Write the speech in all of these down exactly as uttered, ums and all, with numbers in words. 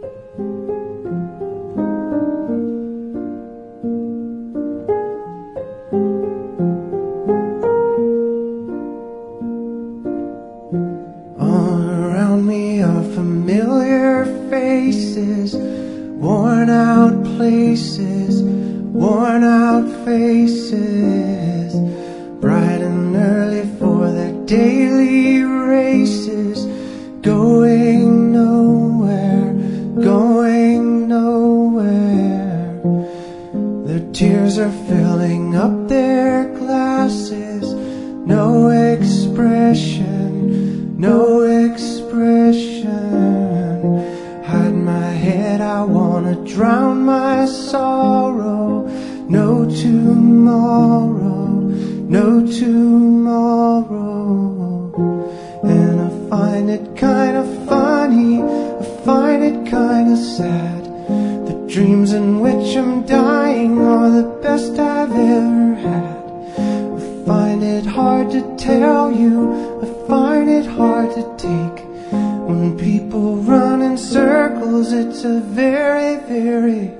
All around me are familiar faces, worn out places, worn out faces, bright and early for their daily races, going nowhere, going nowhere. Their tears are filling up their glasses, no expression, no expression. Hide my head, I wanna drown my sorrow. No tomorrow, no tomorrow. And I find it kinda funny, I find it kinda sad. The dreams in which I'm dying are the best I've ever had. I find it hard to tell you, I find it hard to take. When people run in circles, it's a very, very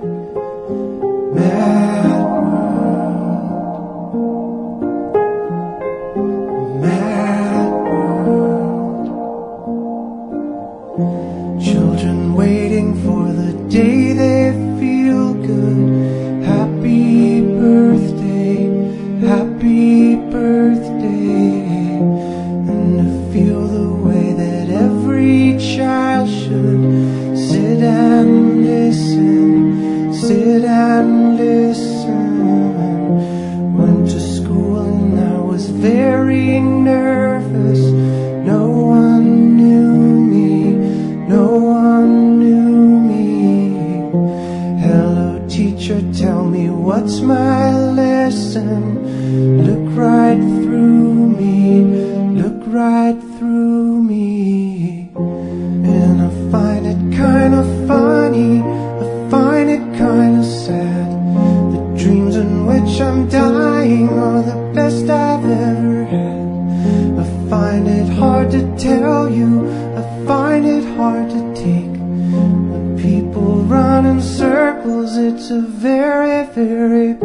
mad world. Mad world. Children waiting for the day they feel good. Happy birthday, happy birthday. And to feel the way that every child should sit and listen, sit and listen. Went to school and I was very nervous. No one knew me, no one knew me. Hello teacher, tell me what's my lesson. Look right through me, look right through me. And I find it kinda funny, I find it kinda sad. The dreams in which I'm dying are the best I've ever had. I find it hard to tell you, I find it hard to take. When people run in circles, it's a very, very